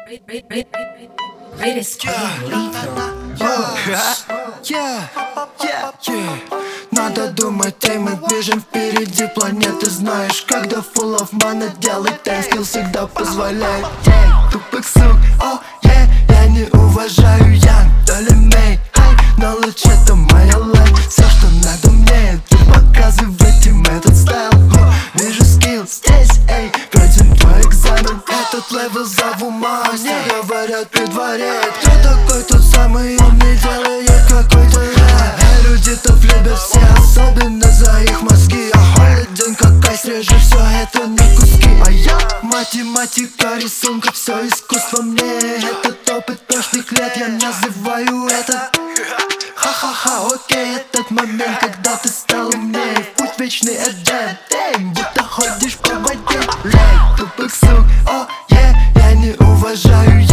Надо думать, и мы движем впереди планеты. Знаешь, когда full of money делать тайм-скилл всегда позволяет. Тупых сук, я не уважаю Янг, Доли Мэй, knowledge это моя лайн. Все, что надо мне, ты показывать им этот стайл. Вижу скилл здесь, пройдем твой экзамен. Этот левел зову мастер, говорят при дворе. Кто такой тот самый умный, делает какой-то рэп. Люди-то любят все, особенно за их мозги. День какая срежу все это на куски. А я математика, рисунка, все искусство мне. Этот опыт прошлых лет, я называю это ха-ха-ха, окей, этот момент, когда ты стал умнее. Путь вечный Эдем, будто ходишь по воде. Тупых сук, я не уважаю